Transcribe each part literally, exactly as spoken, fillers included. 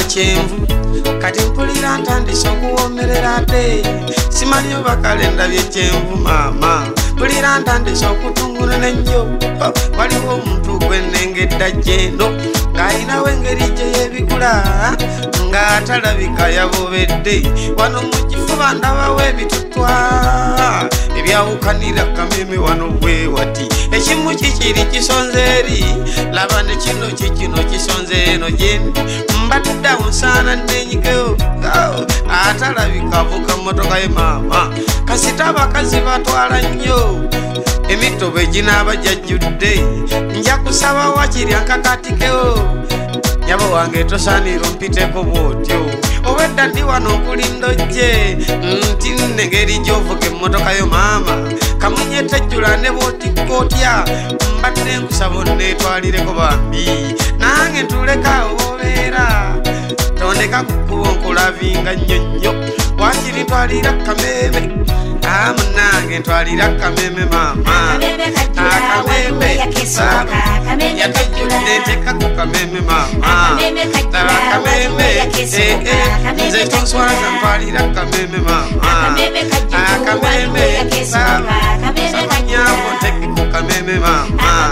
kyenvu kati mpulira ntandise okuwoomerera ate simanyi oba kale ndabye kyenvu maama mpulira ntandise okutungula nnyo waliwo omuntu gwennengedda gyeno ng'ayinawo engeri gye yeebikula ng'atalabika yabobedde wano mu kifuba ndabawo ebitutwa ebyawukanira kameme wano bwe wati ekimu kikiri kisonze eri laba ne kino kikino kisonze eno gyendi mbaddawo nsaana nenyikewo atalabika avuga mmotoka ye maama kasita abakazi batwala nnyo emitobe ginaaba gyajjudde nja kusaba wakirya nkakatikewo nyabo wange tosaanira ompiteko bwotyo obwedda ndi wano okulindojje nti nengeri gy'ovuga emmotoka yo maama kamunye tejjula ne bwotikootya mbadde nkusaba onneetwalireko bambi nange ntulekaawo obeera tondeka kukuba nkulavinga nnyo nnyo wakiri ntwalira kameme amunange ntwalira kameme maama akameme yatejjuddeeteka ku kameme maama akameme nze tonswaza ntwalira kameme maama akameme sabanyambo nteke ku kameme maama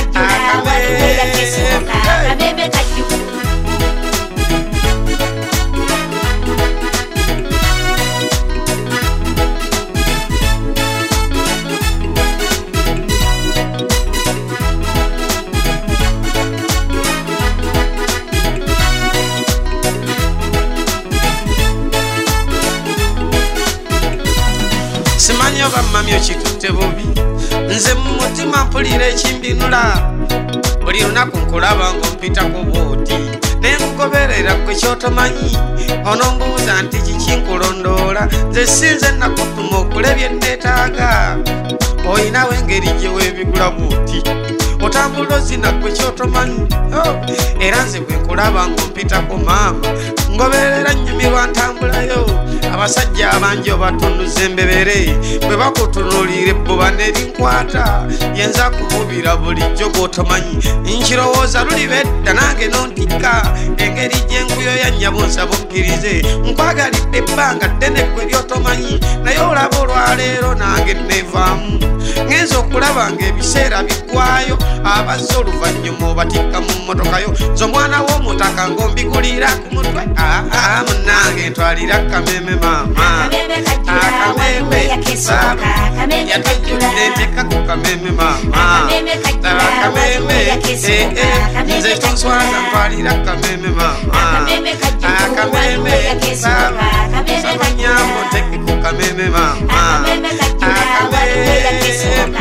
akameme simanyi oba mami okitutte bubi nze mu mutima mpulira ekimbinula buli lunaku nkulaba ng'ompitako bwoti ne nkugoberera kwe kyotomanyi onombuuza nti kiki nkulondoola nze sinze nakutuma okulebya enneetaaga oyinawo engeri gye weebigula bwoti otambula ozina kwe kyotomanyi era nze bwe nkulaba ng'ompitako maama ngoberera nnyumirwa ntambulayo abasajja abangi obatunuza embebere bwe bakutunuulira ebbuba nerinkwata yenza kububira bulijjo gwotomanyi nkirowooza lulibedda nange nontikka engeri gy'enkuyo ya nnyabo nsaba okkirize nkwagalidde ebbanga ddene ggwe lyotomanyi naye olaba olwaleero nange neevaamu ngenza okulaba ng'ebiseera biggwayo abazze oluvannyuma obatikka mu mmotokayo z'omwana w'omutaka ng'ombigulira ku mutwe aa munnange ntwalira kameme maama akameme yatejjudde nteka ku kameme maama akameme nze tonswaza ntwalira kameme maama akameme sabanyambo nteke ku kameme maama akameme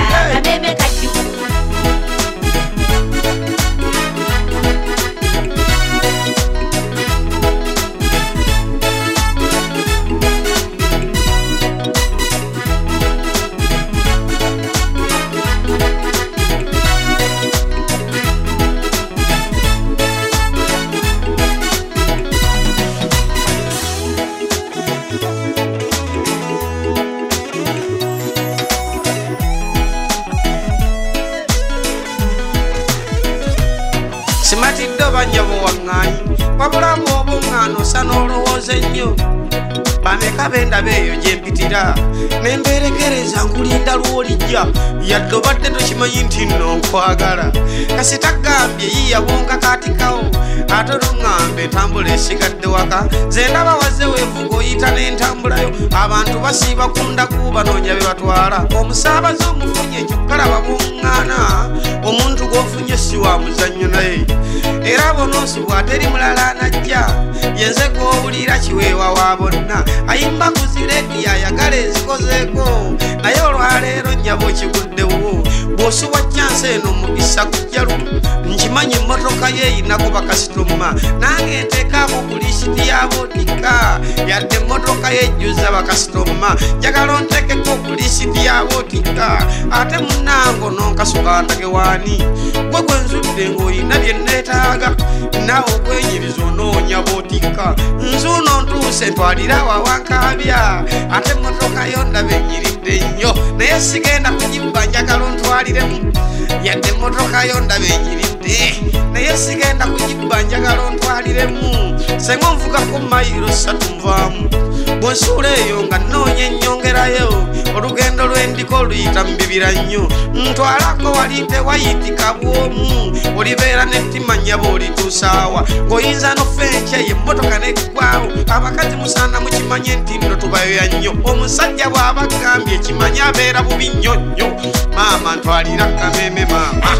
simatidde obanyabo waŋŋanyi wabulamu obuŋŋaano osa n'olowooza ennyo bameka bendaba eyo gye mpitira nemberekereza nkulinda lw'olijja yadde obadde tokimanyi nti nno nkwagala kasita gambye yiya bwonkakaatikawo ate oluŋŋambe entambula esigadde waka ze ndaba wazze weevuga oyita n'entambulayo abantu basiiba kundaku banoonya be batwala omusaabaze omufunye kyokkalaba bwoŋŋaana omuntu gw'ofunye si wa muzannyo naye era bonoosibwa ateri mulala anajja yenze gw'owulira kiweewa wa bonna ayimba kuziredi ayagala ezikozeeko naye olwaleero nnyabo kiguddewo bw'osuwa kyansi eno mugisa kujja lumu nkimanyi emmotoka ye eyinako bakasitoma nange nteekaako ku lisiti y'abootika yadde emmotoka ye ejjuza bakasitoma njagala ontekeko ku lisiti y'abootika ate munnango nonkasukandage waani gwe gwe nzudde ng'oyina bye nneetaaga naawe okwenyiriza onoonya bootika nzuuno ntuuse ntwalira wawankabya ate emmotoka yo ndaba enyiridde nnyo naye sigenda kugibba njagala ontwaliremu yadde emmotoka yo ndaba enyiridde naye sigenda kugibba njagala ontwaliremu senga nvuga ku mayiro ssatu nvaamu bwensuula eyo nga nnoonya ennyongerayo olugendo lw'endiko luyita mu bibira nnyo ntwalako wali tewayitika bwomu olibeera n'ettima nnyaba olituusaawa ng'oyinza nofa enkya ye emmotoka neggwawo abakazi musaana mukimanye nti nno tubayoya nnyo omusajja bw'aba gambye ekimanye abeera bubi nnyo nnyo maama ntwalira kameme maama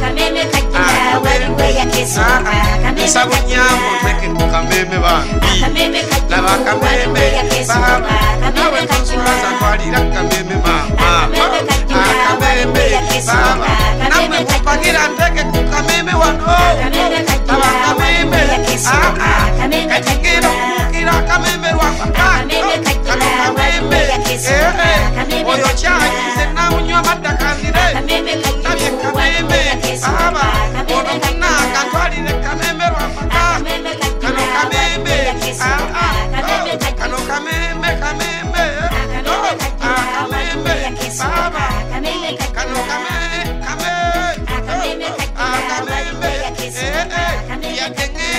nsabunyamu ntweke ku kameme bambi laba kameme baaba nawe kunsulaza ntwalira kameme maama akameme baaba namwe kumpagira nteke ku kameme wano laba kameme kajigiro kukira kameme lwapakano kano kameme oyo kyagize namunywa maddakanire nabye kameme baaba ono munanga ntwalire kameme lwapakano kano kameme kano kameme kameme kameme baba kano kameme kameme kameme yakenge